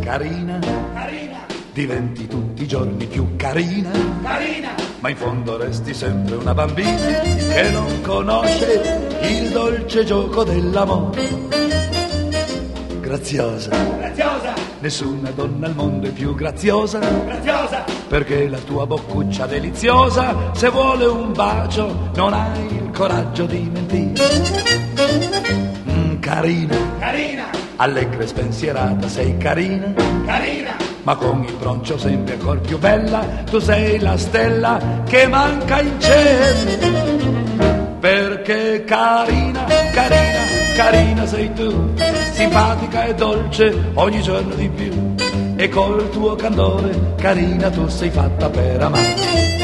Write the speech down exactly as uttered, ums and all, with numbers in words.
carina, Carina, diventi tutti i giorni più carina, carina, ma in fondo resti sempre una bambina che non conosce il dolce gioco dell'amore. Graziosa, graziosa, nessuna donna al mondo è più graziosa, graziosa, perché la tua boccuccia deliziosa, se vuole un bacio, non hai il coraggio di mentire. Mm, carina, carina, allegra e spensierata, sei carina, carina, ma con il broncio sempre ancora più bella, tu sei la stella che manca in cielo. Perché carina, carina, carina sei tu, simpatica e dolce ogni giorno di più, e col tuo candore, carina, tu sei fatta per amare.